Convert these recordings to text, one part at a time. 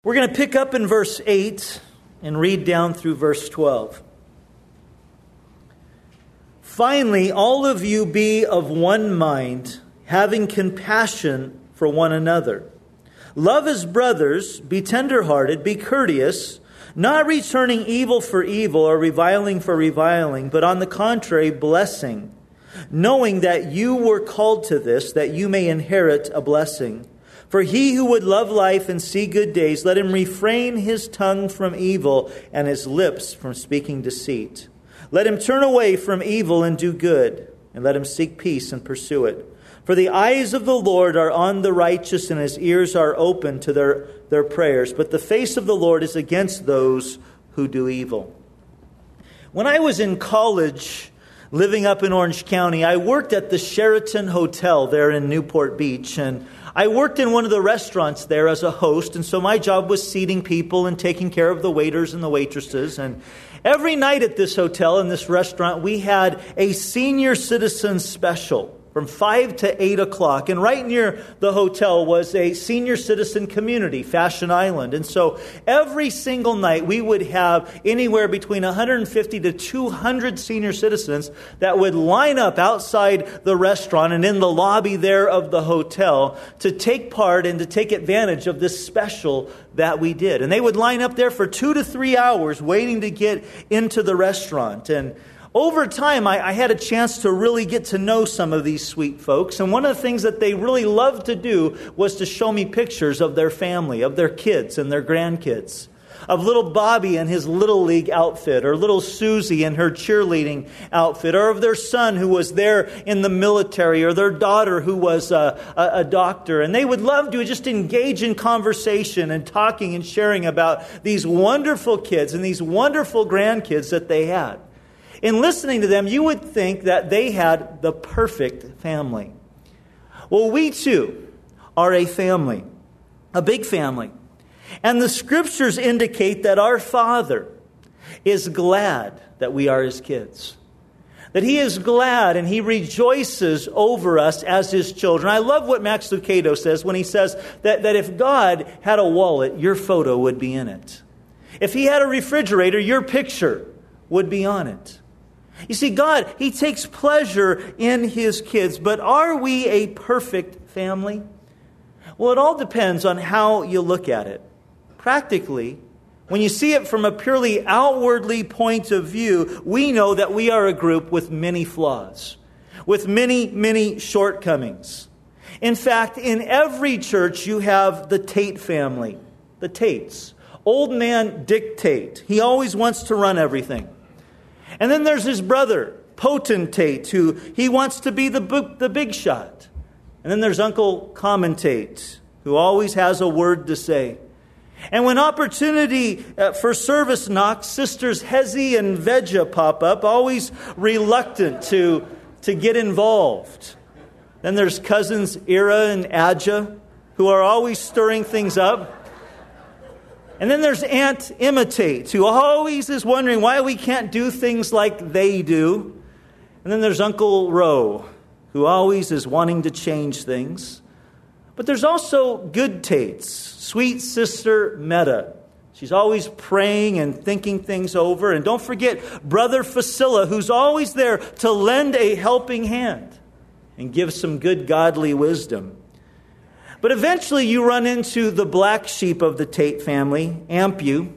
We're going to pick up in verse 8 and read down through verse 12. Finally, all of you be of one mind, having compassion for one another. Love as brothers, be tenderhearted, be courteous, not returning evil for evil or reviling for reviling, but on the contrary, blessing, knowing that you were called to this, that you may inherit a blessing. For he who would love life and see good days, let him refrain his tongue from evil and his lips from speaking deceit. Let him turn away from evil and do good, and let him seek peace and pursue it. For the eyes of the Lord are on the righteous, and his ears are open to their prayers. But the face of the Lord is against those who do evil. When I was in college, living up in Orange County, I worked at the Sheraton Hotel there in Newport Beach, and I worked in one of the restaurants there as a host, and so my job was seating people and taking care of the waiters and the waitresses. And every night at this hotel, in this restaurant, we had a senior citizen special from 5 to 8 o'clock. And right near the hotel was a senior citizen community, Fashion Island. And so every single night we would have anywhere between 150 to 200 senior citizens that would line up outside the restaurant and in the lobby there of the hotel to take part and to take advantage of this special that we did. And they would line up there for 2 to 3 hours waiting to get into the restaurant. And over time, I had a chance to really get to know some of these sweet folks. And one of the things that they really loved to do was to show me pictures of their family, of their kids and their grandkids. Of little Bobby and his Little League outfit, or little Susie and her cheerleading outfit, or of their son who was there in the military, or their daughter who was a doctor. And they would love to just engage in conversation and talking and sharing about these wonderful kids and these wonderful grandkids that they had. In listening to them, you would think that they had the perfect family. Well, we too are a family, a big family. And the scriptures indicate that our Father is glad that we are His kids. That He is glad and He rejoices over us as His children. I love what Max Lucado says when he says that if God had a wallet, your photo would be in it. If He had a refrigerator, your picture would be on it. You see, God, He takes pleasure in His kids, but are we a perfect family? Well, it all depends on how you look at it. Practically, when you see it from a purely outwardly point of view, we know that we are a group with many flaws, with many, many shortcomings. In fact, in every church you have the Tate family, the Tates. Old man Dick Tate. He always wants to run everything. And then there's his brother, Potentate, who he wants to be the big shot. And then there's Uncle Commentate, who always has a word to say. And when opportunity for service knocks, Sisters Hezi and Veja pop up, always reluctant to get involved. Then there's cousins Ira and Adja, who are always stirring things up. And then there's Aunt Imitate, who always is wondering why we can't do things like they do. And then there's Uncle Roe, who always is wanting to change things. But there's also good Tates, sweet sister Meta. She's always praying and thinking things over. And don't forget Brother Facilla, who's always there to lend a helping hand and give some good godly wisdom. But eventually you run into the black sheep of the Tate family, Ampu.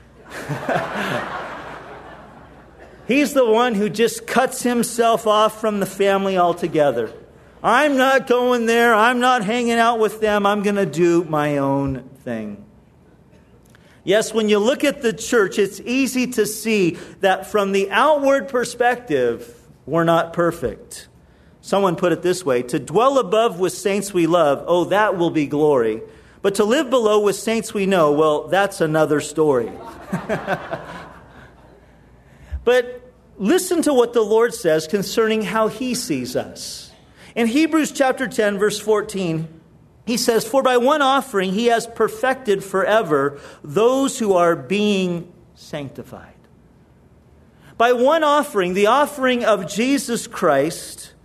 He's the one who just cuts himself off from the family altogether. I'm not going there. I'm not hanging out with them. I'm going to do my own thing. Yes, when you look at the church, it's easy to see that from the outward perspective, we're not perfect. Someone put it this way: to dwell above with saints we love, oh, that will be glory. But to live below with saints we know, well, that's another story. But listen to what the Lord says concerning how He sees us. In Hebrews chapter 10, verse 14, He says, "For by one offering He has perfected forever those who are being sanctified." By one offering, the offering of Jesus Christ,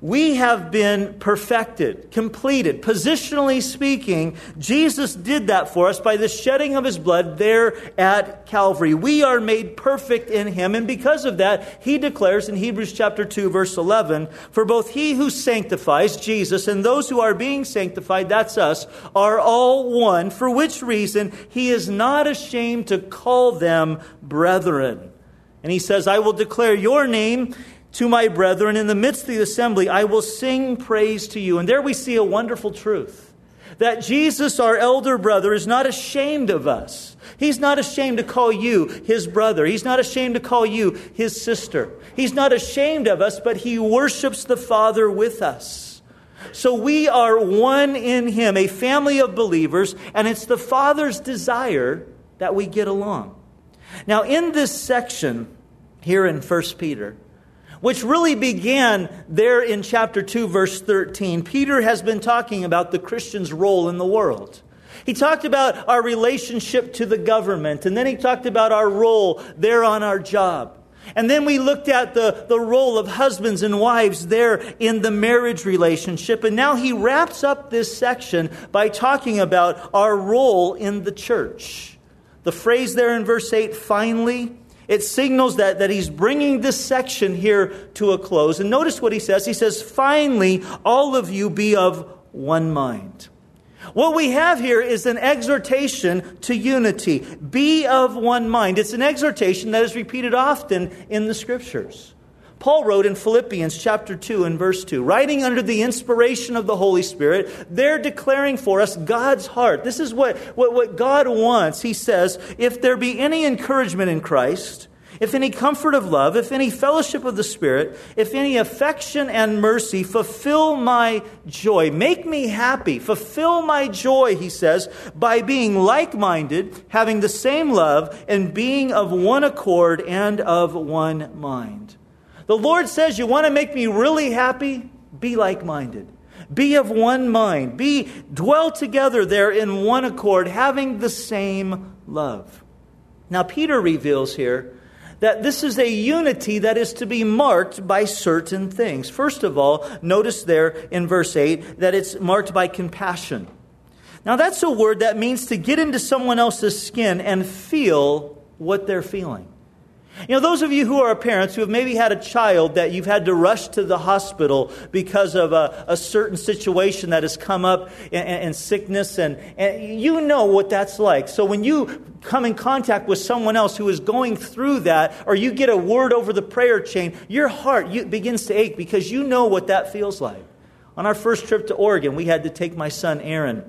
We have been perfected, completed. Positionally speaking, Jesus did that for us by the shedding of His blood there at Calvary. We are made perfect in Him, and because of that, He declares in Hebrews chapter 2, verse 11, "For both He who sanctifies, Jesus, and those who are being sanctified, that's us, are all one, for which reason He is not ashamed to call them brethren." And He says, "I will declare your name to my brethren, in the midst of the assembly, I will sing praise to you." And there we see a wonderful truth. That Jesus, our elder brother, is not ashamed of us. He's not ashamed to call you His brother. He's not ashamed to call you His sister. He's not ashamed of us, but He worships the Father with us. So we are one in Him, a family of believers, and it's the Father's desire that we get along. Now, in this section here in 1 Peter, which really began there in chapter 2, verse 13. Peter has been talking about the Christian's role in the world. He talked about our relationship to the government, and then he talked about our role there on our job. And then we looked at the role of husbands and wives there in the marriage relationship. And now he wraps up this section by talking about our role in the church. The phrase there in verse 8, finally, it signals that he's bringing this section here to a close. And notice what he says. He says, finally, all of you be of one mind. What we have here is an exhortation to unity. Be of one mind. It's an exhortation that is repeated often in the Scriptures. Paul wrote in Philippians chapter 2 and verse 2, writing under the inspiration of the Holy Spirit, they're declaring for us God's heart. This is what God wants. He says, if there be any encouragement in Christ, if any comfort of love, if any fellowship of the Spirit, if any affection and mercy, fulfill my joy. Make me happy. Fulfill my joy, he says, by being like-minded, having the same love, and being of one accord and of one mind. The Lord says, you want to make me really happy? Be like-minded. Be of one mind. Dwell together there in one accord, having the same love. Now, Peter reveals here that this is a unity that is to be marked by certain things. First of all, notice there in verse 8 that it's marked by compassion. Now, that's a word that means to get into someone else's skin and feel what they're feeling. You know, those of you who are parents who have maybe had a child that you've had to rush to the hospital because of a certain situation that has come up in sickness, and you know what that's like. So when you come in contact with someone else who is going through that, or you get a word over the prayer chain, your heart begins to ache because you know what that feels like. On our first trip to Oregon, we had to take my son Aaron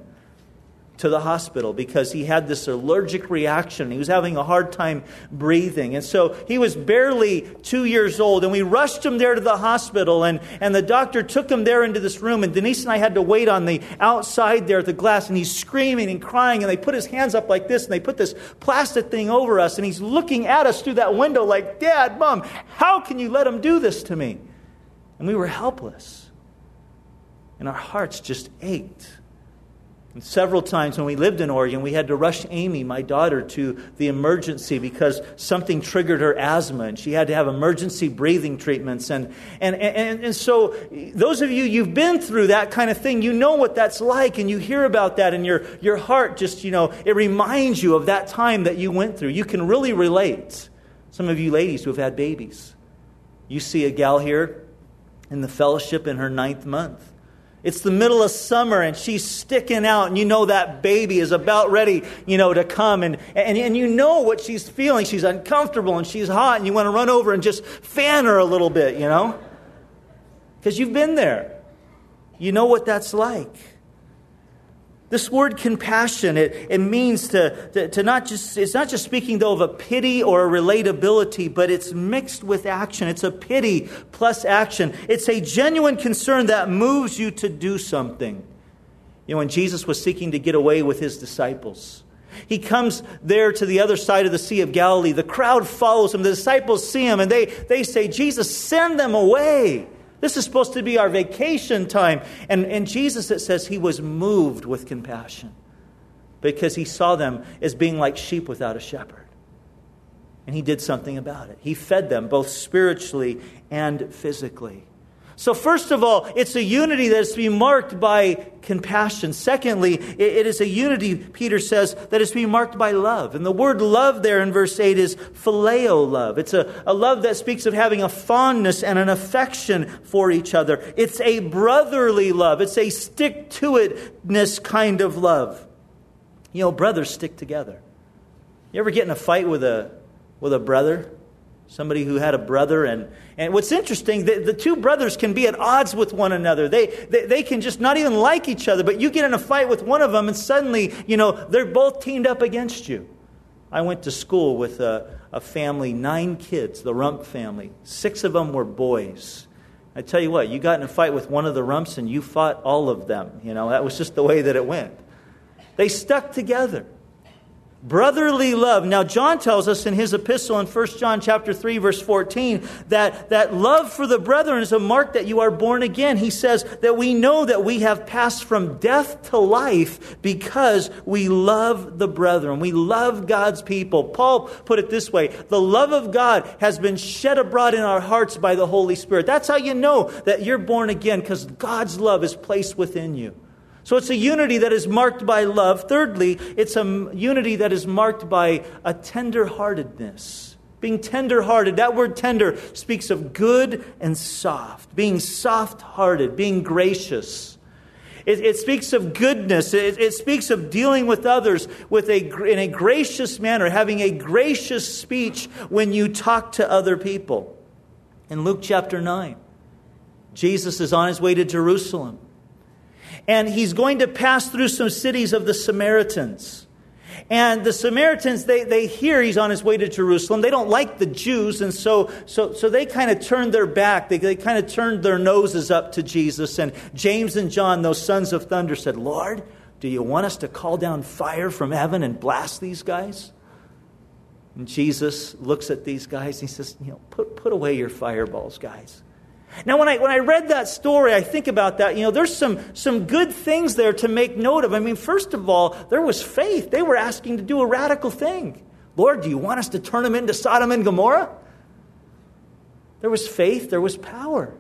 to the hospital because he had this allergic reaction. He was having a hard time breathing. And so he was barely 2 years old, and we rushed him there to the hospital, and the doctor took him there into this room, and Denise and I had to wait on the outside there at the glass, and he's screaming and crying, and they put his hands up like this, and they put this plastic thing over us, and he's looking at us through that window like, Dad, Mom, how can you let him do this to me? And we were helpless. And our hearts just ached. And several times when we lived in Oregon, we had to rush Amy, my daughter, to the emergency because something triggered her asthma, and she had to have emergency breathing treatments. And so those of you, you've been through that kind of thing, you know what that's like, and you hear about that, and your heart just, it reminds you of that time that you went through. You can really relate. Some of you ladies who have had babies. You see a gal here in the fellowship in her 9th month. It's the middle of summer and she's sticking out, and you know that baby is about ready, to come, and you know what she's feeling. She's uncomfortable and she's hot, and you want to run over and just fan her a little bit, because you've been there. You know what that's like. This word compassion, it means to not just, it's not just speaking though of a pity or a relatability, but it's mixed with action. It's a pity plus action. It's a genuine concern that moves you to do something. When Jesus was seeking to get away with his disciples, he comes there to the other side of the Sea of Galilee. The crowd follows him. The disciples see him, and they say, Jesus, send them away. This is supposed to be our vacation time. And Jesus, it says, he was moved with compassion because he saw them as being like sheep without a shepherd. And he did something about it. He fed them both spiritually and physically. So first of all, it's a unity that is to be marked by compassion. Secondly, it is a unity, Peter says, that is to be marked by love. And the word love there in verse 8 is phileo love. It's a love that speaks of having a fondness and an affection for each other. It's a brotherly love. It's a stick-to-itness kind of love. You know, brothers stick together. You ever get in a fight with a brother? Somebody who had a brother, and what's interesting, the two brothers can be at odds with one another. They can just not even like each other, but you get in a fight with one of them and suddenly, they're both teamed up against you. I went to school with a family, 9 kids, the Rump family. 6 of them were boys. I tell you what, you got in a fight with one of the Rumps and you fought all of them. That was just the way that it went. They stuck together. Brotherly love. Now, John tells us in his epistle in 1 John chapter 3, verse 14, that love for the brethren is a mark that you are born again. He says that we know that we have passed from death to life because we love the brethren. We love God's people. Paul put it this way: the love of God has been shed abroad in our hearts by the Holy Spirit. That's how you know that you're born again, because God's love is placed within you. So it's a unity that is marked by love. Thirdly, it's a unity that is marked by a tender-heartedness. Being tender-hearted. That word tender speaks of good and soft. Being soft-hearted. Being gracious. It speaks of goodness. It speaks of dealing with others in a gracious manner. Having a gracious speech when you talk to other people. In Luke chapter 9, Jesus is on his way to Jerusalem. And he's going to pass through some cities of the Samaritans. And the Samaritans, they hear he's on his way to Jerusalem. They don't like the Jews, and so they kind of turned their back. They kind of turned their noses up to Jesus. And James and John, those sons of thunder, said, "Lord, do you want us to call down fire from heaven and blast these guys?" And Jesus looks at these guys and he says, put away your fireballs, guys. Now, when I read that story, I think about that. There's some good things there to make note of. I mean, first of all, there was faith. They were asking to do a radical thing. Lord, do you want us to turn them into Sodom and Gomorrah? There was faith. There was power.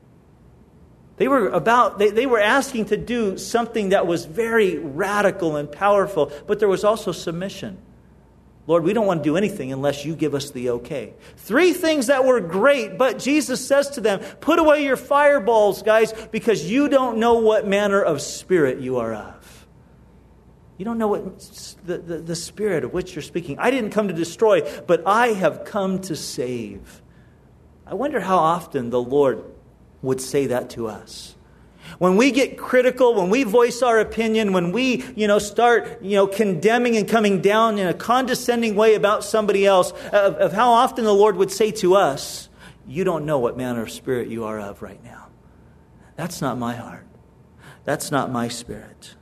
They were asking to do something that was very radical and powerful, but there was also submission. Lord, we don't want to do anything unless you give us the okay. 3 things that were great, but Jesus says to them, put away your fireballs, guys, because you don't know what manner of spirit you are of. You don't know what the spirit of which you're speaking. I didn't come to destroy, but I have come to save. I wonder how often the Lord would say that to us. When we get critical, when we voice our opinion, when we, start, condemning and coming down in a condescending way about somebody else, of how often the Lord would say to us, you don't know what manner of spirit you are of right now. That's not my heart. That's not my spirit.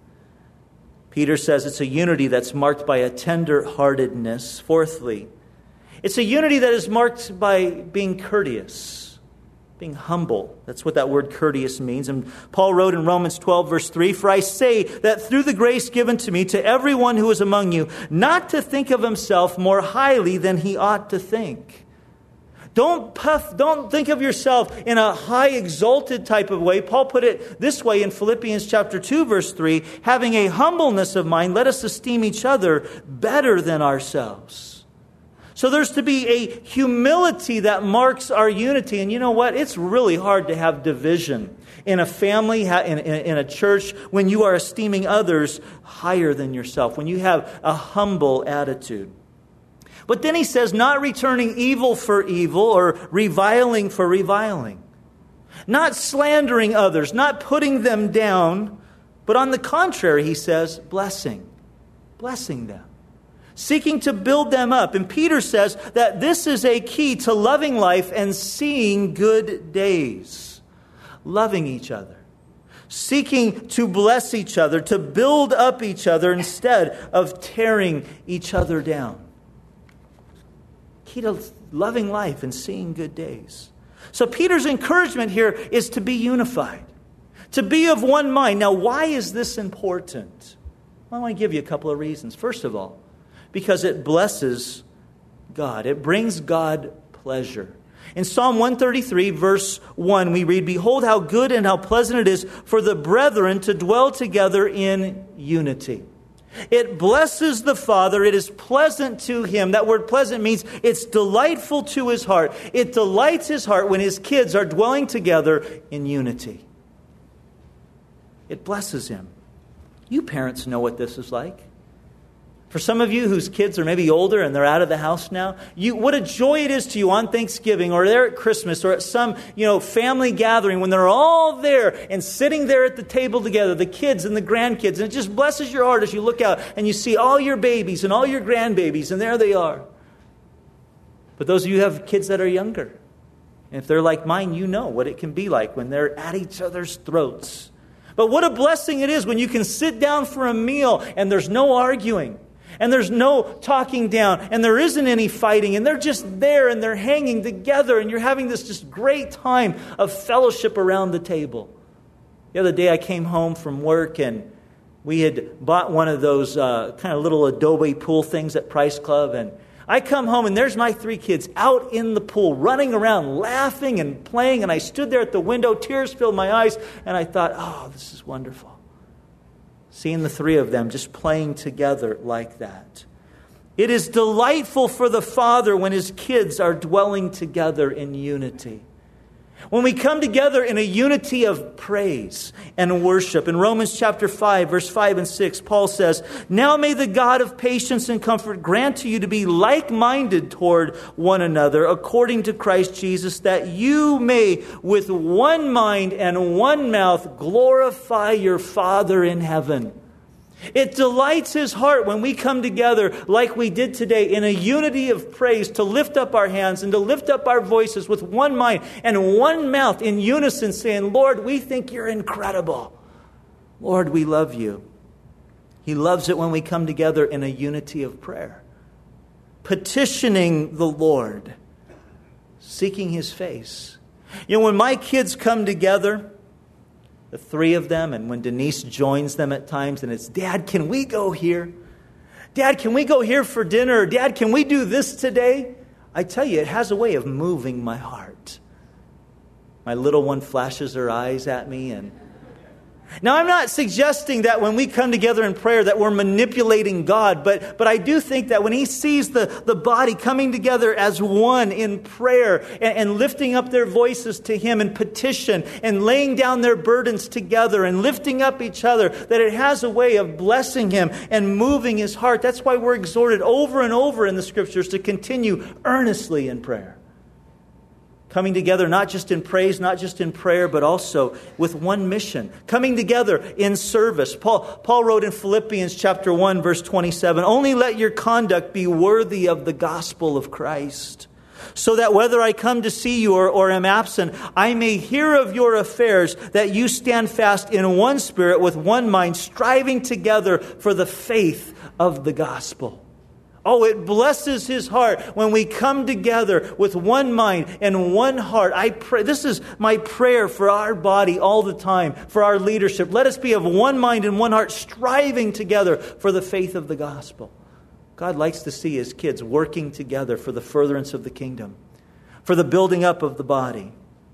Peter says it's a unity that's marked by a tender-heartedness. Fourthly, it's a unity that is marked by being courteous. Being humble. That's what that word courteous means. And Paul wrote in Romans 12, verse 3, "For I say that through the grace given to me, to everyone who is among you, not to think of himself more highly than he ought to think." Don't think of yourself in a high exalted type of way. Paul put it this way in Philippians chapter 2, verse 3, "Having a humbleness of mind, let us esteem each other better than ourselves." So there's to be a humility that marks our unity. And you know what? It's really hard to have division in a family, in a church, when you are esteeming others higher than yourself, when you have a humble attitude. But then he says, not returning evil for evil or reviling for reviling. Not slandering others, not putting them down, but on the contrary, he says, blessing them. Seeking to build them up. And Peter says that this is a key to loving life and seeing good days. Loving each other. Seeking to bless each other, to build up each other instead of tearing each other down. Key to loving life and seeing good days. So Peter's encouragement here is to be unified. To be of one mind. Now, why is this important? Well, I want to give you a couple of reasons. First of all, because it blesses God. It brings God pleasure. In Psalm 133, verse 1, we read, "Behold how good and how pleasant it is for the brethren to dwell together in unity." It blesses the Father. It is pleasant to Him. That word pleasant means it's delightful to His heart. It delights His heart when His kids are dwelling together in unity. It blesses Him. You parents know what this is like. For some of you whose kids are maybe older and they're out of the house now, what a joy it is to you on Thanksgiving or there at Christmas or at some family gathering when they're all there and sitting there at the table together, the kids and the grandkids. And it just blesses your heart as you look out and you see all your babies and all your grandbabies, and there they are. But those of you who have kids that are younger, and if they're like mine, you know what it can be like when they're at each other's throats. But what a blessing it is when you can sit down for a meal and there's no arguing. And there's no talking down, and there isn't any fighting, and they're just there, and they're hanging together, and you're having this just great time of fellowship around the table. The other day I came home from work, and we had bought one of those kind of little adobe pool things at Price Club, and I come home, and there's my 3 kids out in the pool, running around, laughing and playing, and I stood there at the window, tears filled my eyes, and I thought, oh, this is wonderful. Seeing the 3 of them just playing together like that. It is delightful for the Father when His kids are dwelling together in unity. When we come together in a unity of praise and worship. In Romans chapter 5, verse 5 and 6, Paul says, "Now may the God of patience and comfort grant to you to be like-minded toward one another according to Christ Jesus, that you may with one mind and one mouth glorify your Father in heaven." It delights His heart when we come together like we did today in a unity of praise to lift up our hands and to lift up our voices with one mind and one mouth in unison saying, "Lord, we think You're incredible. Lord, we love You." He loves it when we come together in a unity of prayer, petitioning the Lord, seeking His face. When my kids come together, the 3 of them, and when Denise joins them at times, and it's, "Dad, can we go here? Dad, can we go here for dinner? Dad, can we do this today?" I tell you, it has a way of moving my heart. My little one flashes her eyes at me, and now, I'm not suggesting that when we come together in prayer that we're manipulating God, but I do think that when He sees the body coming together as one in prayer and lifting up their voices to Him in petition and laying down their burdens together and lifting up each other, that it has a way of blessing Him and moving His heart. That's why we're exhorted over and over in the Scriptures to continue earnestly in prayer. Coming together not just in praise, not just in prayer, but also with one mission. Coming together in service. Paul wrote in Philippians chapter 1, verse 27, "Only let your conduct be worthy of the gospel of Christ, so that whether I come to see you or am absent, I may hear of your affairs, that you stand fast in one spirit with one mind, striving together for the faith of the gospel." Oh, it blesses His heart when we come together with one mind and one heart. I pray, this is my prayer for our body all the time, for our leadership. Let us be of one mind and one heart, striving together for the faith of the gospel. God likes to see His kids working together for the furtherance of the kingdom, for the building up of the body.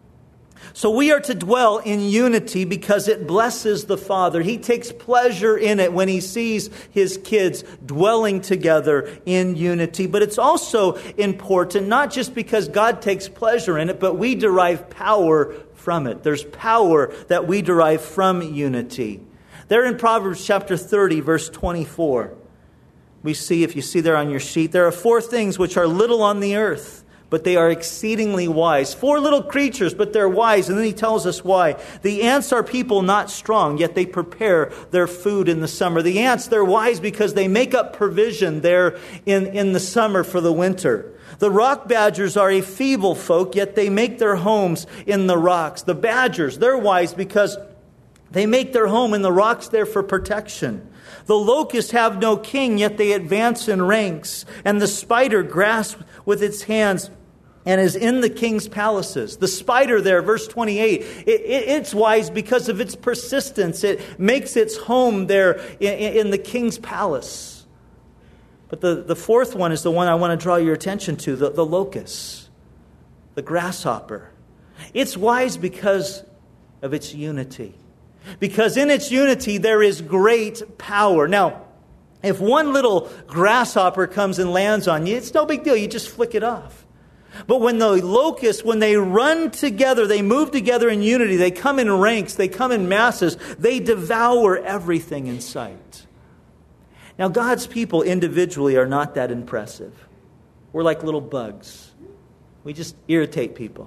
So we are to dwell in unity because it blesses the Father. He takes pleasure in it when He sees His kids dwelling together in unity. But it's also important, not just because God takes pleasure in it, but we derive power from it. There's power that we derive from unity. There in Proverbs chapter 30, verse 24, we see, if you see there on your sheet, there are 4 things which are little on the earth, but they are exceedingly wise. 4 little creatures, but they're wise. And then he tells us why. The ants are people not strong, yet they prepare their food in the summer. The ants, they're wise because they make up provision there in the summer for the winter. The rock badgers are a feeble folk, yet they make their homes in the rocks. The badgers, they're wise because they make their home in the rocks there for protection. The locusts have no king, yet they advance in ranks. And the spider grasps with its hands and is in the king's palaces. The spider there, verse 28, it's wise because of its persistence. It makes its home there in the king's palace. But the 4th one is the one I want to draw your attention to, the locusts. the grasshopper. It's wise because of its unity. Because in its unity there is great power. Now, if one little grasshopper comes and lands on you, it's no big deal. You just flick it off. But when the locusts, when they run together, they move together in unity, they come in ranks, they come in masses, they devour everything in sight. Now, God's people individually are not that impressive. We're like little bugs. We just irritate people.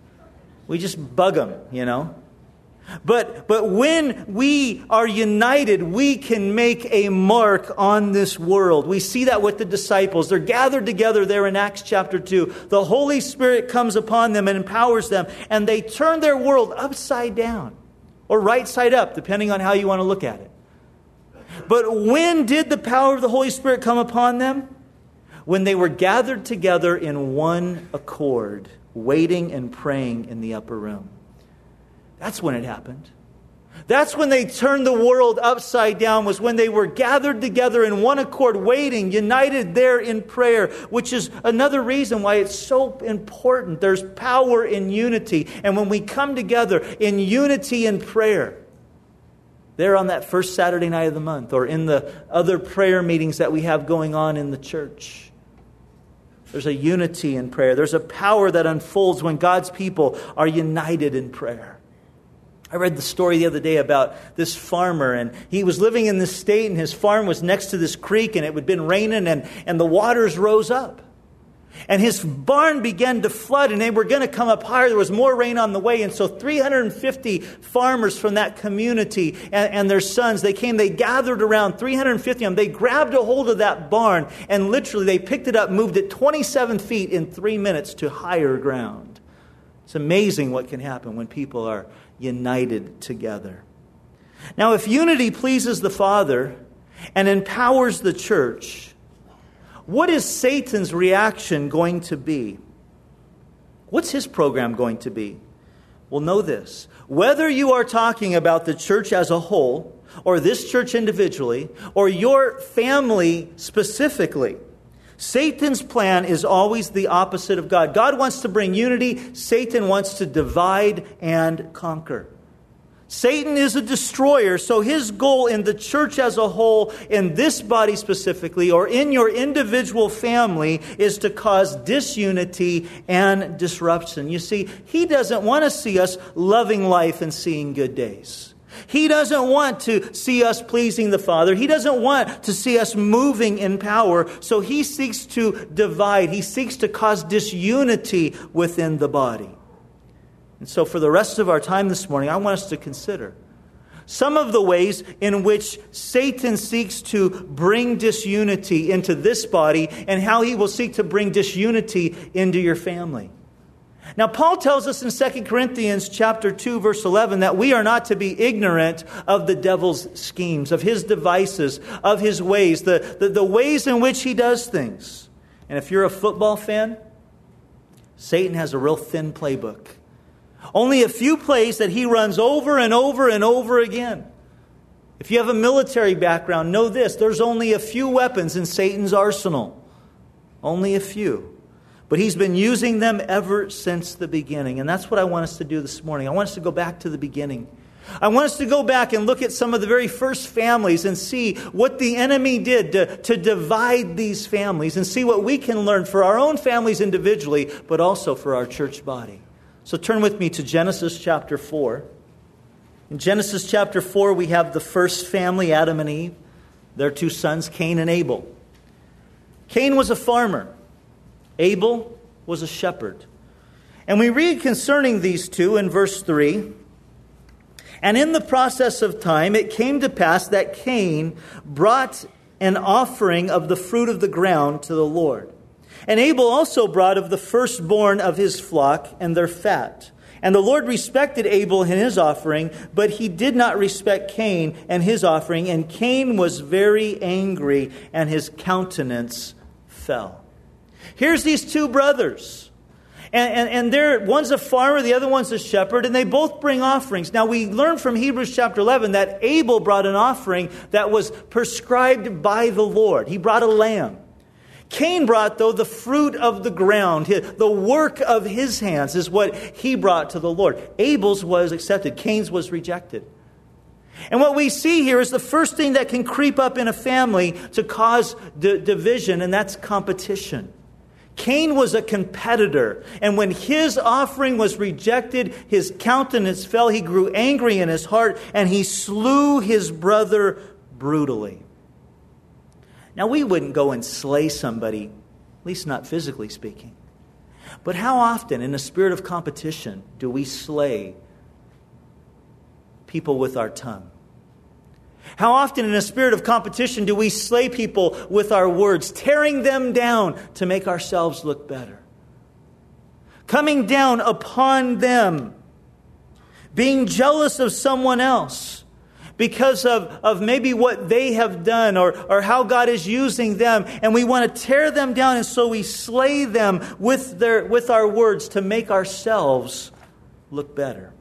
We just bug them, you know. But when we are united, we can make a mark on this world. We see that with the disciples. They're gathered together there in Acts chapter 2. The Holy Spirit comes upon them and empowers them, and they turn their world upside down or right side up, depending on how you want to look at it. But when did the power of the Holy Spirit come upon them? When they were gathered together in one accord, waiting and praying in the upper room. That's when it happened. That's when they turned the world upside down, was when they were gathered together in one accord, waiting, united there in prayer, which is another reason why it's so important. There's power in unity. And when we come together in unity in prayer, there on that first Saturday night of the month, or in the other prayer meetings that we have going on in the church, there's a unity in prayer. There's a power that unfolds when God's people are united in prayer. I read the story the other day about this farmer, and he was living in this state, and his farm was next to this creek, and it had been raining, and the waters rose up. And his barn began to flood, and they were going to come up higher. There was more rain on the way, and so 350 farmers from that community and their sons, they gathered around, 350 of them. They grabbed a hold of that barn, and literally they picked it up, moved it 27 feet in 3 minutes to higher ground. It's amazing what can happen when people are united together. Now, if unity pleases the Father and empowers the church, what is Satan's reaction going to be? What's his program going to be? Well, know this. Whether you are talking about the church as a whole, or this church individually, or your family specifically, Satan's plan is always the opposite of God. God wants to bring unity. Satan wants to divide and conquer. Satan is a destroyer, so his goal in the church as a whole, in this body specifically, or in your individual family, is to cause disunity and disruption. You see, he doesn't want to see us loving life and seeing good days. He doesn't want to see us pleasing the Father. He doesn't want to see us moving in power. So he seeks to divide. He seeks to cause disunity within the body. And so for the rest of our time this morning, I want us to consider some of the ways in which Satan seeks to bring disunity into this body, and how he will seek to bring disunity into your family. Now, Paul tells us in 2 Corinthians chapter 2, verse 11, that we are not to be ignorant of the devil's schemes, of his devices, of his ways, the ways in which he does things. And if you're a football fan, Satan has a real thin playbook. Only a few plays that he runs over and over and over again. If you have a military background, know this: there's only a few weapons in Satan's arsenal. Only a few. But he's been using them ever since the beginning. And that's what I want us to do this morning. I want us to go back to the beginning. I want us to go back and look at some of the very first families and see what the enemy did to divide these families, and see what we can learn for our own families individually, but also for our church body. So turn with me to Genesis chapter 4. In Genesis chapter 4, we have the first family, Adam and Eve, their two sons, Cain and Abel. Cain was a farmer. Abel was a shepherd. And we read concerning these two in verse 3. And in the process of time, it came to pass that Cain brought an offering of the fruit of the ground to the Lord. And Abel also brought of the firstborn of his flock and their fat. And the Lord respected Abel and his offering, but he did not respect Cain and his offering. And Cain was very angry, and his countenance fell. Here's these two brothers. And one's a farmer, the other one's a shepherd, and they both bring offerings. Now, we learn from Hebrews chapter 11 that Abel brought an offering that was prescribed by the Lord. He brought a lamb. Cain brought, though, the fruit of the ground. The work of his hands is what he brought to the Lord. Abel's was accepted. Cain's was rejected. And what we see here is the first thing that can creep up in a family to cause division, and that's competition. Cain was a competitor, and when his offering was rejected, his countenance fell. He grew angry in his heart, and he slew his brother brutally. Now, we wouldn't go and slay somebody, at least not physically speaking. But how often, in a spirit of competition, do we slay people with our tongue? How often in a spirit of competition do we slay people with our words, tearing them down to make ourselves look better? Coming down upon them, being jealous of someone else because of maybe what they have done or how God is using them, and we want to tear them down, and so we slay them with our words to make ourselves look better.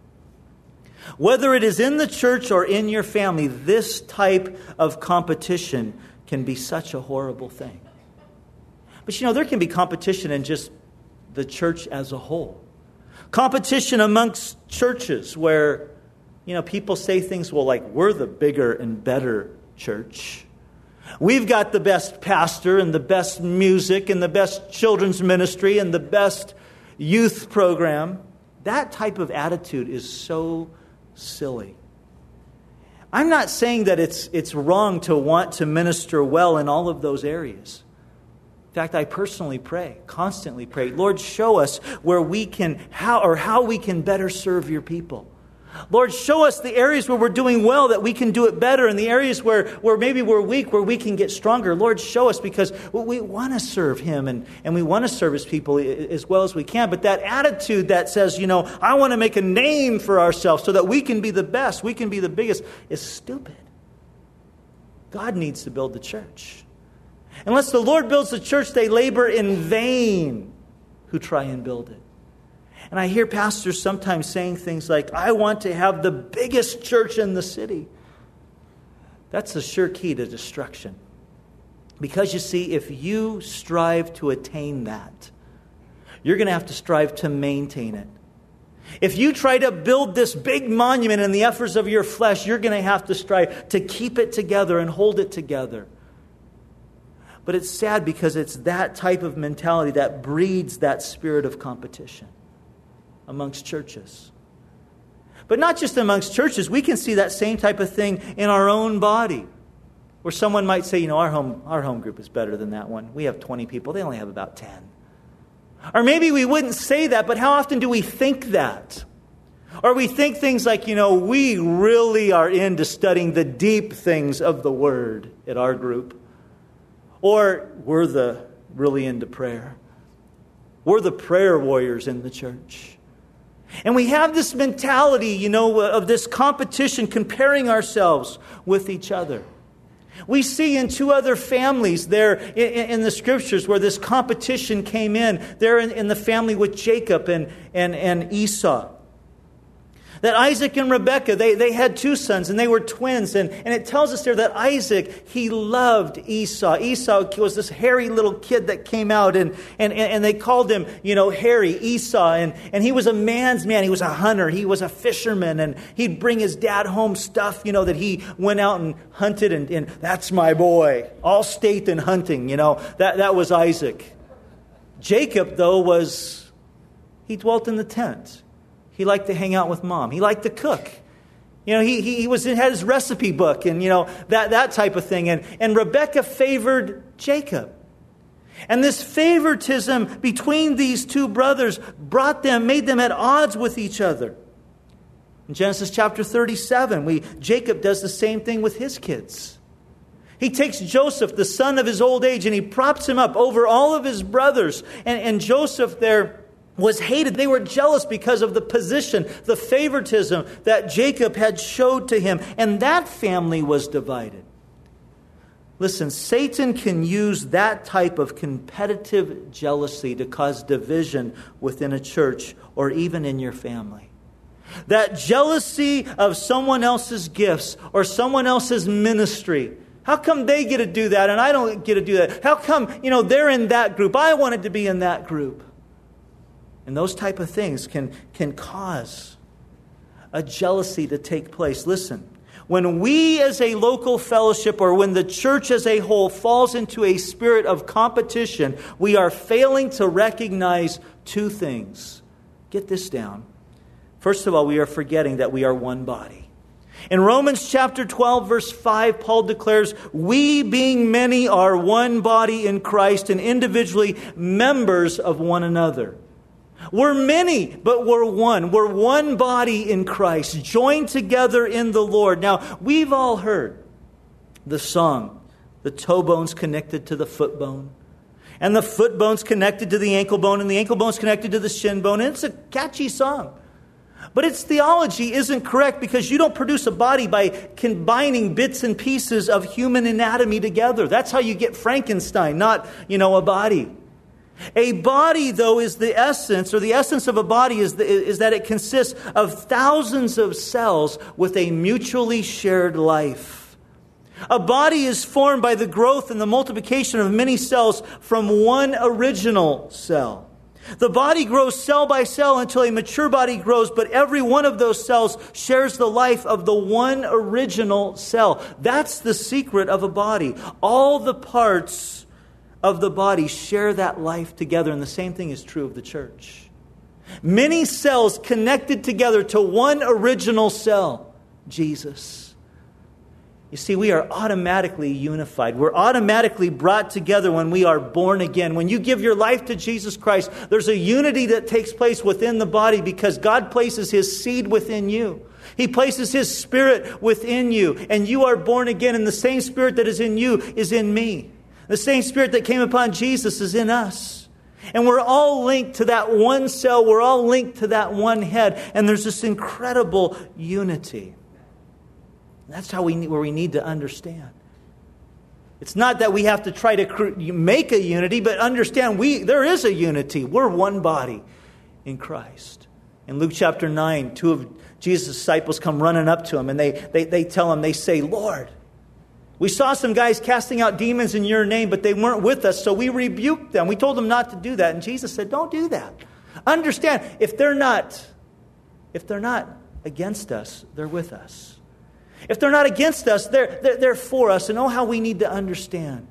Whether it is in the church or in your family, this type of competition can be such a horrible thing. But there can be competition in just the church as a whole. Competition amongst churches where, people say things, well, like, we're the bigger and better church. We've got the best pastor and the best music and the best children's ministry and the best youth program. That type of attitude is so silly. I'm not saying that it's wrong to want to minister well in all of those areas. In fact, I personally constantly pray, Lord, show us where we can, how we can better serve your people. Lord, show us the areas where we're doing well, that we can do it better, and the areas where maybe we're weak, where we can get stronger. Lord, show us, because we want to serve him and we want to serve his people as well as we can. But that attitude that says, I want to make a name for ourselves so that we can be the best, we can be the biggest, is stupid. God needs to build the church. Unless the Lord builds the church, they labor in vain who try and build it. And I hear pastors sometimes saying things like, I want to have the biggest church in the city. That's a sure key to destruction. Because you see, if you strive to attain that, you're going to have to strive to maintain it. If you try to build this big monument in the efforts of your flesh, you're going to have to strive to keep it together and hold it together. But it's sad because it's that type of mentality that breeds that spirit of competition amongst churches. But not just amongst churches. We can see that same type of thing in our own body, where someone might say, our home group is better than that one. We have 20 people. They only have about 10. Or maybe we wouldn't say that, but how often do we think that? Or we think things like, we really are into studying the deep things of the Word at our group. Or we're really into prayer. We're the prayer warriors in the church. And we have this mentality, of this competition, comparing ourselves with each other. We see in two other families there in the Scriptures where this competition came in. There in the family with Jacob and Esau. That Isaac and Rebekah, they had two sons and they were twins. And it tells us there that Isaac, he loved Esau. Esau was this hairy little kid that came out and they called him, hairy Esau. And he was a man's man. He was a hunter. He was a fisherman. And he'd bring his dad home stuff, that he went out and hunted. And that's my boy. All state and hunting, that was Isaac. Jacob, though, he dwelt in the tent. He liked to hang out with mom. He liked to cook. He had his recipe book and, that type of thing. And Rebekah favored Jacob. And this favoritism between these two brothers made them at odds with each other. In Genesis chapter 37, Jacob does the same thing with his kids. He takes Joseph, the son of his old age, and he props him up over all of his brothers. And Joseph there was hated. They were jealous because of the position, the favoritism that Jacob had showed to him. And that family was divided. Listen, Satan can use that type of competitive jealousy to cause division within a church or even in your family. That jealousy of someone else's gifts or someone else's ministry How come they get to do that and I don't get to do that? How come, they're in that group? I wanted to be in that group. And those type of things can cause a jealousy to take place. Listen, when we as a local fellowship or when the church as a whole falls into a spirit of competition, we are failing to recognize two things. Get this down. First of all, we are forgetting that we are one body. In Romans chapter 12, verse 5, Paul declares, we being many are one body in Christ and individually members of one another. We're many, but we're one. We're one body in Christ, joined together in the Lord. Now, we've all heard the song, the toe bone's connected to the foot bone, and the foot bone's connected to the ankle bone, and the ankle bone's connected to the shin bone. And it's a catchy song. But its theology isn't correct because you don't produce a body by combining bits and pieces of human anatomy together. That's how you get Frankenstein, not, a body. A body, though, is the essence, or the essence of a body is that it consists of thousands of cells with a mutually shared life. A body is formed by the growth and the multiplication of many cells from one original cell. The body grows cell by cell until a mature body grows, but every one of those cells shares the life of the one original cell. That's the secret of a body. All the parts of the body share that life together, and the same thing is true of the church. Many cells connected together to one original cell, Jesus. You see, we are automatically unified. We're automatically brought together when we are born again. When you give your life to Jesus Christ, there's a unity that takes place within the body because God places His seed within you. He places His Spirit within you, and you are born again, and the same Spirit that is in you is in me. The same Spirit that came upon Jesus is in us. And we're all linked to that one cell. We're all linked to that one head. And there's this incredible unity. That's where we need to understand. It's not that we have to try to make a unity, but understand there is a unity. We're one body in Christ. In Luke chapter 9, two of Jesus' disciples come running up to Him, and they tell Him, they say, Lord, we saw some guys casting out demons in your name, but they weren't with us, so we rebuked them. We told them not to do that. And Jesus said, don't do that. Understand, if they're not against us, they're with us. If they're not against us, they're for us. And how we need to understand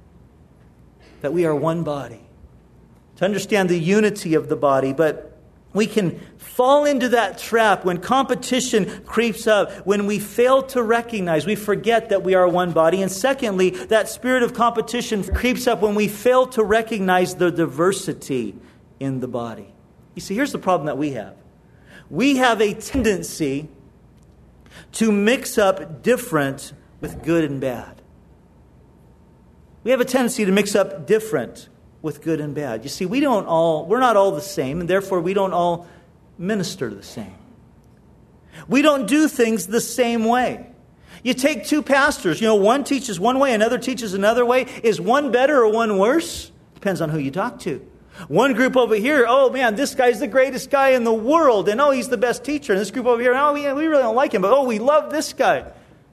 that we are one body. To understand the unity of the body. But we can fall into that trap when competition creeps up, when we fail to recognize, we forget that we are one body. And secondly, that spirit of competition creeps up when we fail to recognize the diversity in the body. You see, here's the problem that we have. We have a tendency to mix up different with good and bad. We have a tendency to mix up different with good and bad. You see, we're not all the same, and therefore we don't all minister the same. We don't do things the same way. You take two pastors, one teaches one way, another teaches another way. Is one better or one worse? Depends on who you talk to. One group over here, oh man, this guy's the greatest guy in the world, and he's the best teacher. And this group over here, we really don't like him, but we love this guy.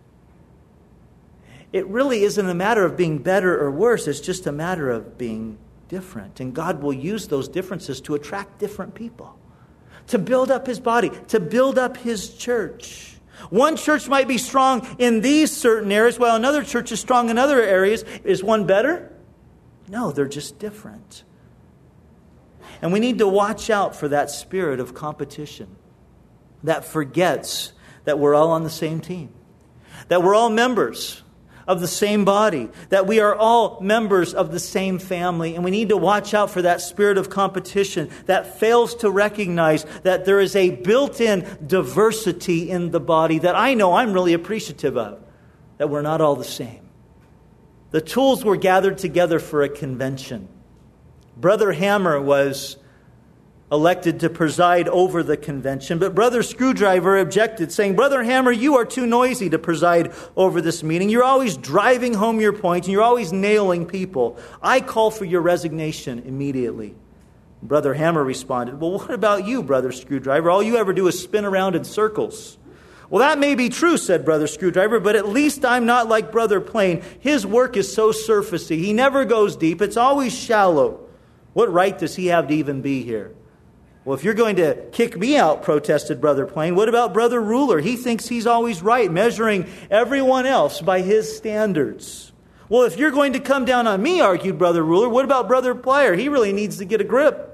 It really isn't a matter of being better or worse. It's just a matter of being different. And God will use those differences to attract different people, to build up His body, to build up His church. One church might be strong in these certain areas, while another church is strong in other areas. Is one better? No, they're just different. And we need to watch out for that spirit of competition that forgets that we're all on the same team, that we're all members of the same body, that we are all members of the same family. And we need to watch out for that spirit of competition that fails to recognize that there is a built-in diversity in the body that I know I'm really appreciative of, that we're not all the same. The tools were gathered together for a convention. Brother Hammer was elected to preside over the convention, but Brother Screwdriver objected, saying, Brother Hammer, you are too noisy to preside over this meeting. You're always driving home your point, and you're always nailing people. I call for your resignation immediately. Brother Hammer responded, well, what about you, Brother Screwdriver? All you ever do is spin around in circles. Well, that may be true, said Brother Screwdriver, but at least I'm not like Brother Plain. His work is so surfacey. He never goes deep. It's always shallow. What right does he have to even be here? Well, if you're going to kick me out, protested Brother Plain, what about Brother Ruler? He thinks he's always right, measuring everyone else by his standards. Well, if you're going to come down on me, argued Brother Ruler, what about Brother Plyer? He really needs to get a grip.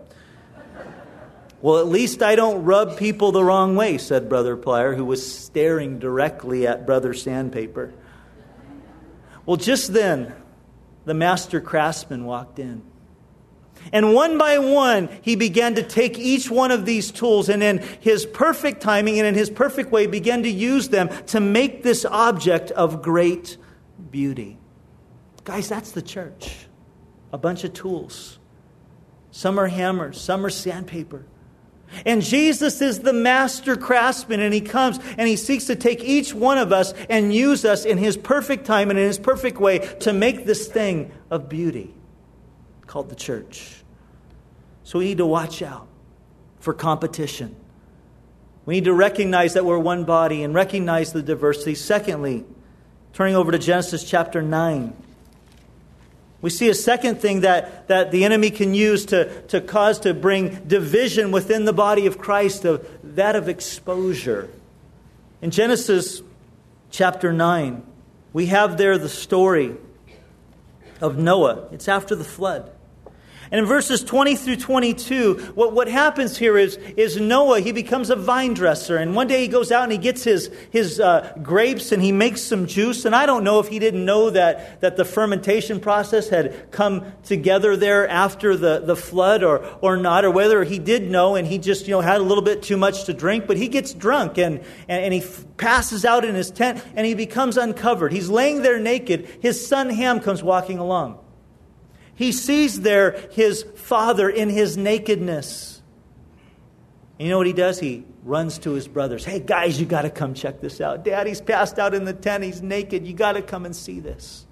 Well, at least I don't rub people the wrong way, said Brother Plyer, who was staring directly at Brother Sandpaper. Well, just then, the master craftsman walked in. And one by one, he began to take each one of these tools and in his perfect timing and in his perfect way began to use them to make this object of great beauty. Guys, that's the church. A bunch of tools. Some are hammers, some are sandpaper. And Jesus is the master craftsman, and he comes and he seeks to take each one of us and use us in his perfect time and in his perfect way to make this thing of beauty called the church. So we need to watch out for competition. We need to recognize that we're one body and recognize the diversity. Secondly, turning over to Genesis chapter 9. We see a second thing that the enemy can use to bring division within the body of Christ, that of exposure. In Genesis chapter 9, we have there the story of Noah. It's after the flood. And in verses 20 through 22, what happens here is Noah, he becomes a vine dresser. And one day he goes out and he gets his grapes and he makes some juice. And I don't know if he didn't know that the fermentation process had come together there after the flood or not, or whether he did know and he just had a little bit too much to drink. But he gets drunk and he passes out in his tent and he becomes uncovered. He's laying there naked. His son Ham comes walking along. He sees there his father in his nakedness. And you know what he does? He runs to his brothers. Hey, guys, you got to come check this out. Daddy's passed out in the tent. He's naked. You got to come and see this.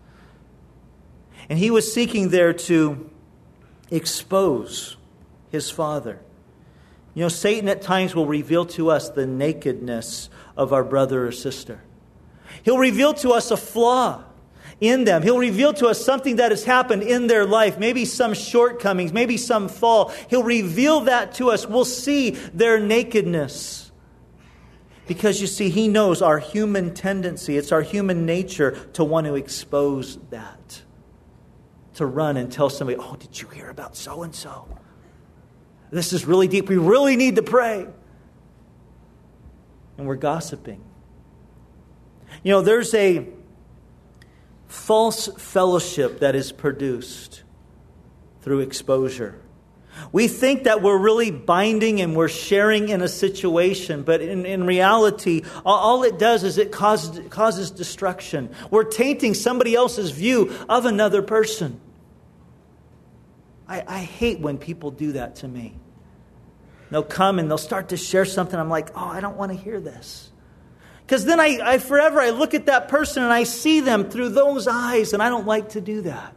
And he was seeking there to expose his father. Satan at times will reveal to us the nakedness of our brother or sister. He'll reveal to us a flaw in them. He'll reveal to us something that has happened in their life, maybe some shortcomings, maybe some fall. He'll reveal that to us. We'll see their nakedness. Because you see, he knows our human tendency, it's our human nature to want to expose that. To run and tell somebody, oh, did you hear about so-and-so? This is really deep. We really need to pray. And we're gossiping. There's a false fellowship that is produced through exposure. We think that we're really binding and we're sharing in a situation, but in reality, all it does is it causes destruction. We're tainting somebody else's view of another person. I hate when people do that to me. They'll come and they'll start to share something. I'm like, oh, I don't want to hear this. Because then I forever look at that person and I see them through those eyes, and I don't like to do that.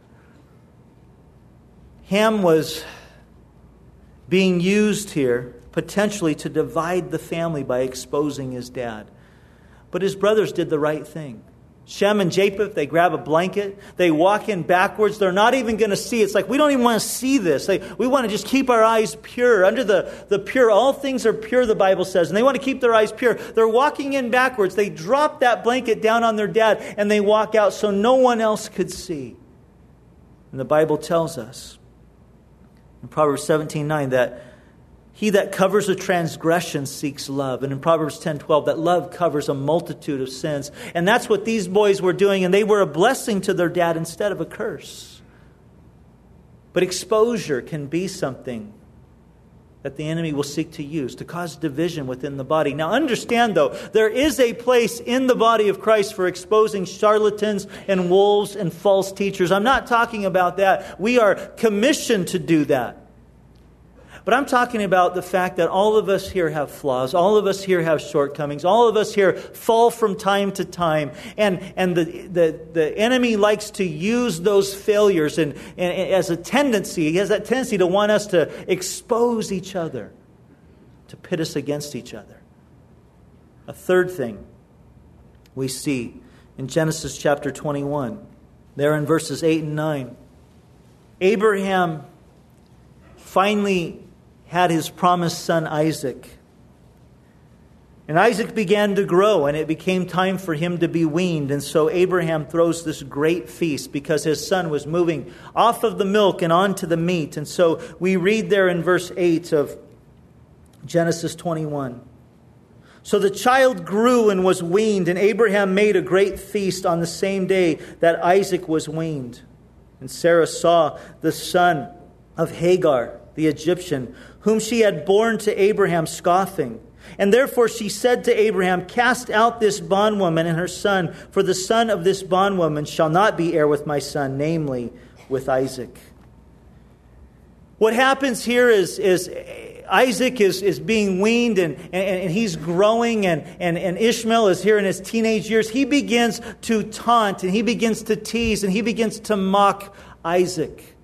Ham was being used here potentially to divide the family by exposing his dad. But his brothers did the right thing. Shem and Japheth, they grab a blanket. They walk in backwards. They're not even going to see. It's like, we don't even want to see this. We want to just keep our eyes pure. Under the pure, all things are pure, the Bible says. And they want to keep their eyes pure. They're walking in backwards. They drop that blanket down on their dad and they walk out so no one else could see. And the Bible tells us in Proverbs 17:9 that he that covers a transgression seeks love. And in Proverbs 10:12, that love covers a multitude of sins. And that's what these boys were doing. And they were a blessing to their dad instead of a curse. But exposure can be something that the enemy will seek to use to cause division within the body. Now understand, though, there is a place in the body of Christ for exposing charlatans and wolves and false teachers. I'm not talking about that. We are commissioned to do that. But I'm talking about the fact that all of us here have flaws. All of us here have shortcomings. All of us here fall from time to time. And the enemy likes to use those failures and as a tendency. He has that tendency to want us to expose each other, to pit us against each other. A third thing we see in Genesis chapter 21, there in verses 8 and 9. Abraham finally had his promised son Isaac. And Isaac began to grow, and it became time for him to be weaned. And so Abraham throws this great feast because his son was moving off of the milk and onto the meat. And so we read there in verse 8 of Genesis 21. So the child grew and was weaned, and Abraham made a great feast on the same day that Isaac was weaned. And Sarah saw the son of Hagar, the Egyptian, whom she had borne to Abraham, scoffing. And therefore she said to Abraham, "Cast out this bondwoman and her son, for the son of this bondwoman shall not be heir with my son, namely with Isaac." What happens here is Isaac is being weaned and he's growing, and Ishmael is here in his teenage years. He begins to taunt and he begins to tease and he begins to mock Isaac.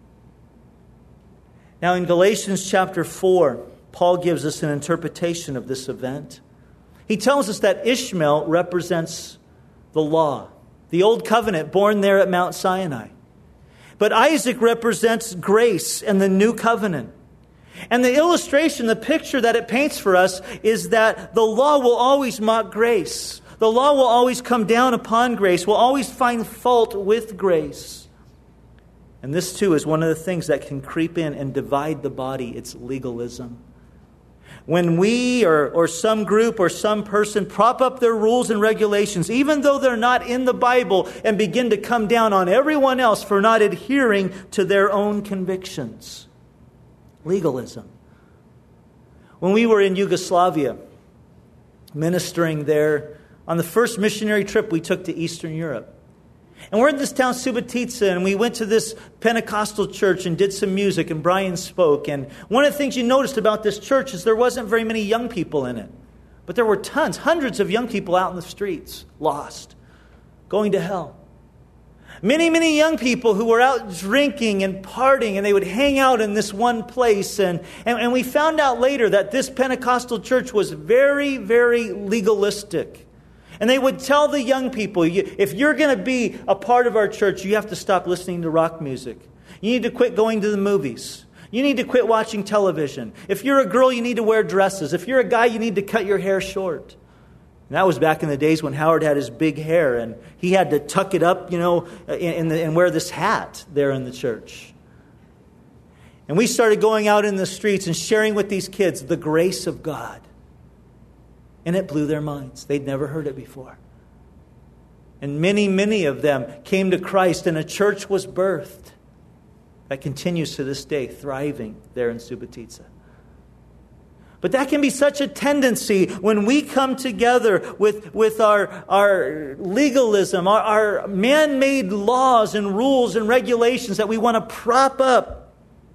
Now in Galatians chapter 4, Paul gives us an interpretation of this event. He tells us that Ishmael represents the law, the old covenant born there at Mount Sinai. But Isaac represents grace and the new covenant. And the illustration, the picture that it paints for us is that the law will always mock grace. The law will always come down upon grace, will always find fault with grace. And this too is one of the things that can creep in and divide the body. It's legalism. When we or some group or some person prop up their rules and regulations, even though they're not in the Bible, and begin to come down on everyone else for not adhering to their own convictions. Legalism. When we were in Yugoslavia, ministering there on the first missionary trip we took to Eastern Europe. And we're in this town, Subotica, and we went to this Pentecostal church and did some music, and Brian spoke. And one of the things you noticed about this church is there wasn't very many young people in it. But there were tons, hundreds of young people out in the streets, lost, going to hell. Many, many young people who were out drinking and partying, and they would hang out in this one place. And we found out later that this Pentecostal church was very, very legalistic. And they would tell the young people, if you're going to be a part of our church, you have to stop listening to rock music. You need to quit going to the movies. You need to quit watching television. If you're a girl, you need to wear dresses. If you're a guy, you need to cut your hair short. And that was back in the days when Howard had his big hair, and he had to tuck it up, and wear this hat there in the church. And we started going out in the streets and sharing with these kids the grace of God. And it blew their minds. They'd never heard it before. And many, many of them came to Christ, and a church was birthed that continues to this day, thriving there in Subotica. But that can be such a tendency when we come together with our legalism, our man-made laws and rules and regulations that we want to prop up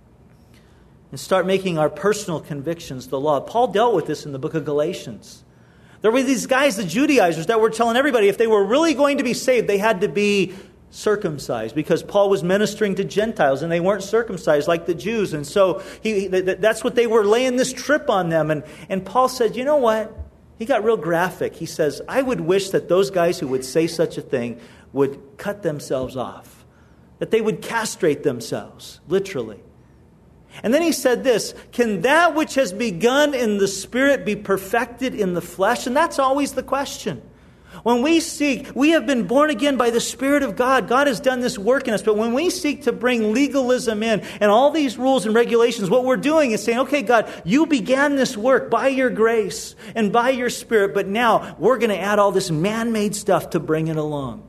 and start making our personal convictions the law. Paul dealt with this in the book of Galatians. There were these guys, the Judaizers, that were telling everybody if they were really going to be saved, they had to be circumcised, because Paul was ministering to Gentiles and they weren't circumcised like the Jews. And so that's what they were laying this trip on them. And Paul said, you know what? He got real graphic. He says, I would wish that those guys who would say such a thing would cut themselves off, that they would castrate themselves, literally. And then he said this, can that which has begun in the Spirit be perfected in the flesh? And that's always the question. When we seek, we have been born again by the Spirit of God. God has done this work in us. But when we seek to bring legalism in and all these rules and regulations, what we're doing is saying, okay, God, you began this work by your grace and by your Spirit, but now we're going to add all this man-made stuff to bring it along.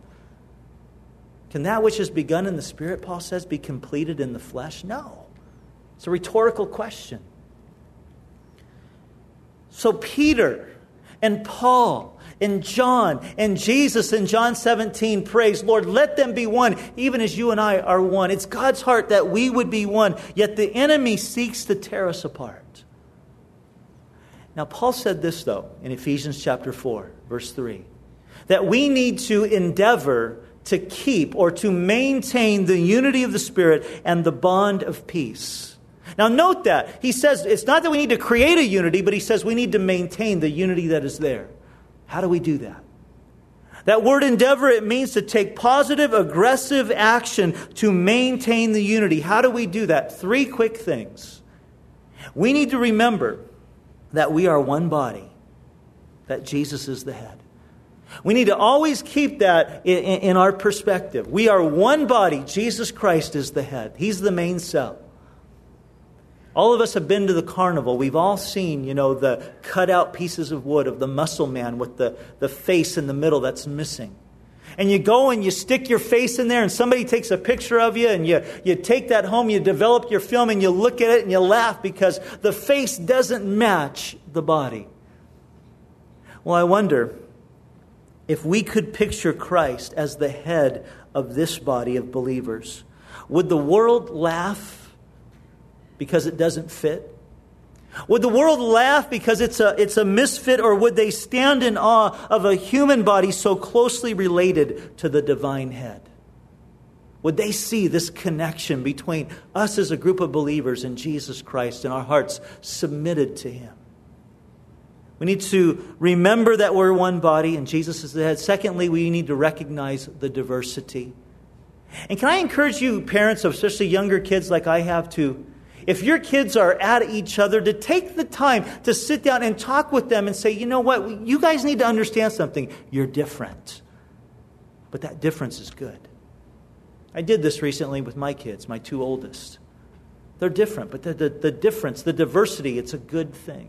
Can that which has begun in the Spirit, Paul says, be completed in the flesh? No. It's a rhetorical question. So Peter and Paul and John and Jesus in John 17 prays, Lord, let them be one, even as you and I are one. It's God's heart that we would be one, yet the enemy seeks to tear us apart. Now, Paul said this, though, in Ephesians chapter 4, verse 3, that we need to endeavor to keep or to maintain the unity of the Spirit and the bond of peace. Now note that. He says it's not that we need to create a unity, but he says we need to maintain the unity that is there. How do we do that? That word endeavor, it means to take positive, aggressive action to maintain the unity. How do we do that? 3 quick things. We need to remember that we are one body, that Jesus is the head. We need to always keep that in our perspective. We are one body. Jesus Christ is the head. He's the main cell. All of us have been to the carnival. We've all seen, the cut out pieces of wood of the muscle man with the face in the middle that's missing. And you go and you stick your face in there and somebody takes a picture of you and you take that home, you develop your film and you look at it and you laugh because the face doesn't match the body. Well, I wonder if we could picture Christ as the head of this body of believers. Would the world laugh because it doesn't fit? Would the world laugh because it's a misfit, or would they stand in awe of a human body so closely related to the divine head? Would they see this connection between us as a group of believers and Jesus Christ and our hearts submitted to Him? We need to remember that we're one body and Jesus is the head. Secondly, we need to recognize the diversity. And can I encourage you, parents, especially younger kids like I have too, if your kids are at each other, to take the time to sit down and talk with them and say, you know what, you guys need to understand something. You're different. But that difference is good. I did this recently with my kids, my 2 oldest. They're different, but the difference, the diversity, it's a good thing.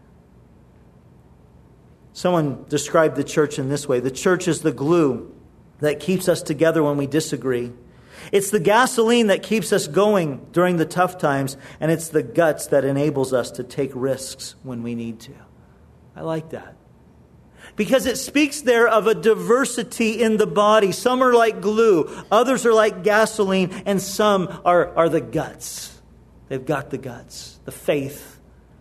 Someone described the church in this way. The church is the glue that keeps us together when we disagree. It's the gasoline that keeps us going during the tough times, and it's the guts that enables us to take risks when we need to. I like that. Because it speaks there of a diversity in the body. Some are like glue, others are like gasoline, and some are the guts. They've got the guts, the faith.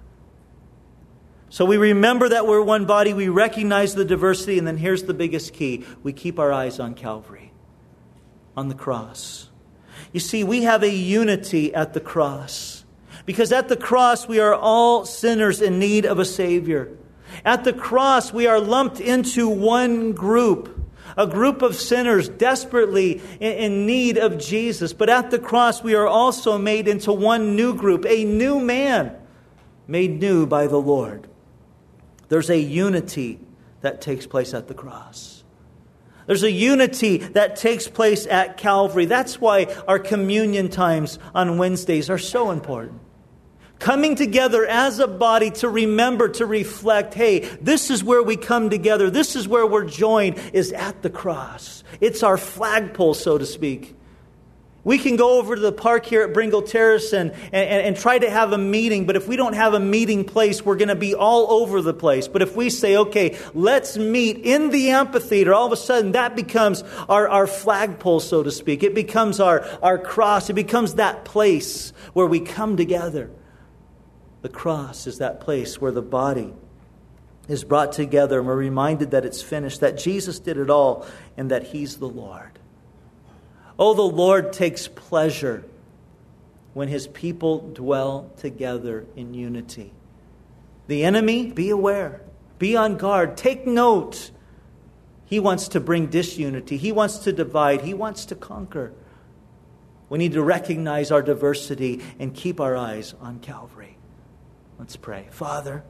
So we remember that we're one body, we recognize the diversity, and then here's the biggest key. We keep our eyes on Calvary, on the cross. You see, we have a unity at the cross. Because at the cross, we are all sinners in need of a Savior. At the cross, we are lumped into one group. A group of sinners desperately in need of Jesus. But at the cross, we are also made into one new group. A new man made new by the Lord. There's a unity that takes place at the cross. There's a unity that takes place at Calvary. That's why our communion times on Wednesdays are so important. Coming together as a body to remember, to reflect, hey, this is where we come together. This is where we're joined, is at the cross. It's our flagpole, so to speak. We can go over to the park here at Bringle Terrace and try to have a meeting, but if we don't have a meeting place, we're going to be all over the place. But if we say, okay, let's meet in the amphitheater, all of a sudden that becomes our flagpole, so to speak. It becomes our cross. It becomes that place where we come together. The cross is that place where the body is brought together and we're reminded that it's finished, that Jesus did it all, and that He's the Lord. Oh, the Lord takes pleasure when His people dwell together in unity. The enemy, be aware. Be on guard. Take note. He wants to bring disunity. He wants to divide. He wants to conquer. We need to recognize our diversity and keep our eyes on Calvary. Let's pray. Father,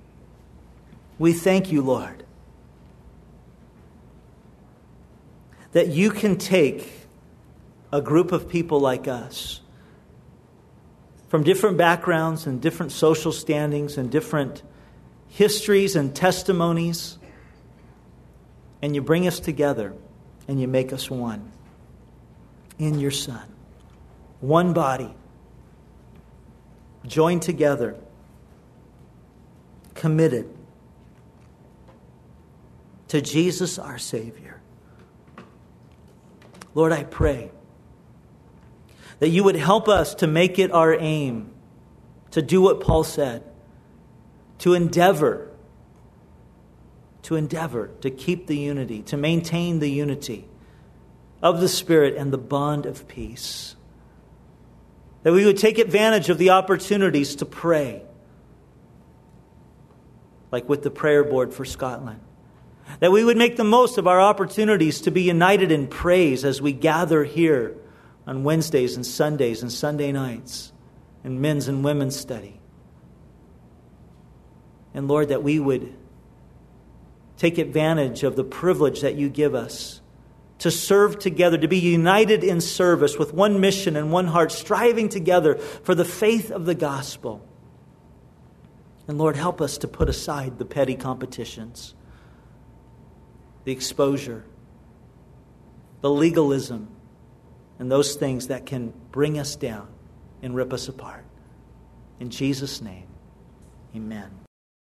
we thank You, Lord, that You can take a group of people like us from different backgrounds and different social standings and different histories and testimonies, and You bring us together and You make us one in Your Son. One body, joined together, committed to Jesus our Savior. Lord, I pray that You would help us to make it our aim to do what Paul said, to endeavor to keep the unity, to maintain the unity of the Spirit and the bond of peace. That we would take advantage of the opportunities to pray, like with the prayer board for Scotland. That we would make the most of our opportunities to be united in praise as we gather here on Wednesdays and Sunday nights in men's and women's study. And Lord, that we would take advantage of the privilege that you give us to serve together, to be united in service with one mission and one heart, striving together for the faith of the gospel. And Lord, help us to put aside the petty competitions, the exposure, the legalism, and those things that can bring us down and rip us apart. In Jesus' name, amen.